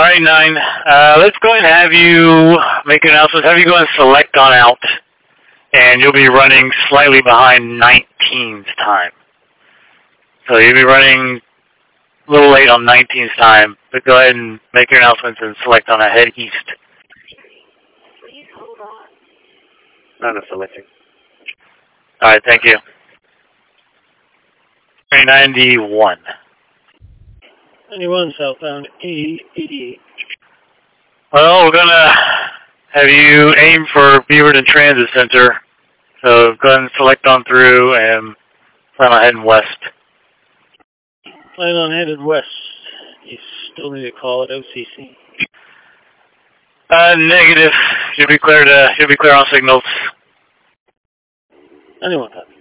Alright, 9. Let's go ahead and have you make an announcement. Have you go and select on out. And you'll be running slightly behind 19's time. So you'll be running a little late on 19's time. But go ahead and make your announcements and select on out. Head east. Please hold on. Not a selecting. Alright, thank you. 91. 91 southbound 88. Well, we're going to have you aim for Beaverton Transit Center. So go ahead and select on through and plan on heading west. Plan on headed west. You still need to call it OCC. Negative. You'll be clear on signals. Anyone,